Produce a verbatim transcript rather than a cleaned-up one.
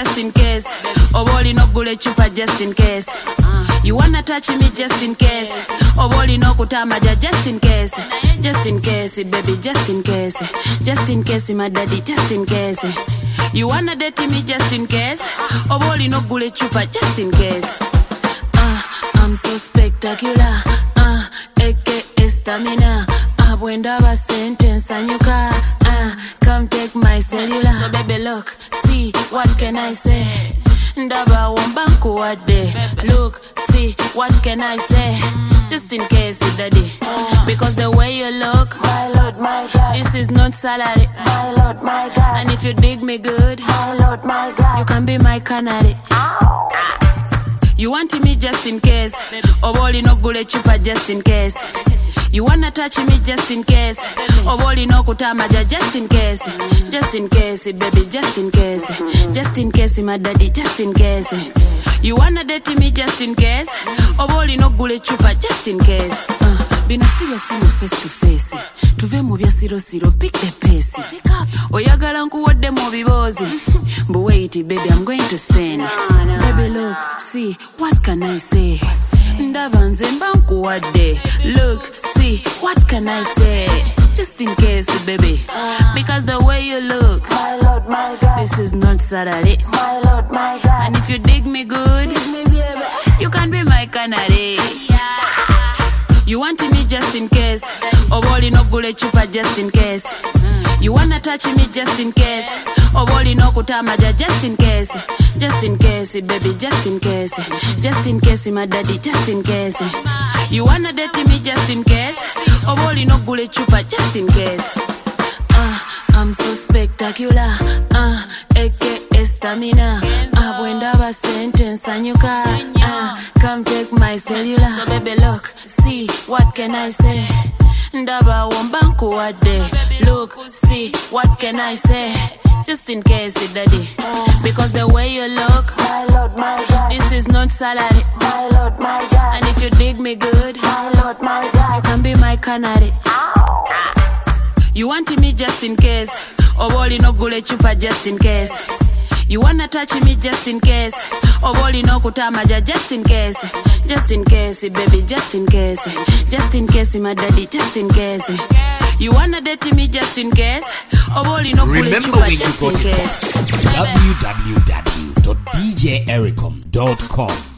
just in case. Oboli no gule chupa just in case. You wanna touch me just in case. Oboli no kutamaja just in case. Just in case, baby, just in case. Just in case, my daddy, just in case. You wanna date me just in case. Oboli no gule chupa just in case. Uh, I'm so spectacular. Uh, aka stamina. Uh, when I was sentenced and you car. Uh, come take my cellular. So baby, look, see, what can I say? Ndaba wambanku wade. Look, see, what can I say? Just in case, daddy. Because the way you look, My Lord, my God. this is not salary. My Lord, my God. And if you dig me good, My Lord, my God. you can be my canary. You want me just in case. Oboli no gule chupa just in case. You wanna touch me just in case. Oboli no kutamaja just in case. Just in case, baby, just in case. Just in case, my daddy, just in case. You wanna date me just in case. Oboli no gule chupa just in case. Uh, bino siya sino face to face. Tuve mu bya siro siro, pick the pace. Oyagala nkuwadde mu bibozi. But wait, baby, I'm going to send. Baby, look, see, what can I say? Ndaba nze mba nkuwadde. Look, see, what can I say? Just in case, baby. Because the way you look, My Lord, my God. this is not salary. My Lord, my God. And if you dig me good, Me, baby. you can be my canary. You want me just in case. Oboli no gule chupa just in case. You wanna touch me just in case. Oboli no kutamaja just in case. Just in case, baby, just in case. Just in case, my daddy, just in case. You wanna date me just in case. Oboli no gule chupa just in case. Uh, I'm so spectacular. Uh, aka stamina. Uh, when I was sentenced and you car. Uh, come take my cellular. So baby, look, see, what can I say? Ndaba wambanku wade. Look, see, what can I say? Just in case, daddy. Because the way you look, My Lord, my God. this is not salary. My Lord, my God. And if you dig me good, My Lord, my God. you can be my canary. You want me just in case. Oboli no gule chupa just in case. You wanna touch me just in case. Oboli no kutamaja just in case. Just in case, baby, just in case. Just in case, my daddy, just in case. You wanna date me just in case. Oboli no gule Remember chupa where you just got in it case. from. w w w dot d j ericom dot com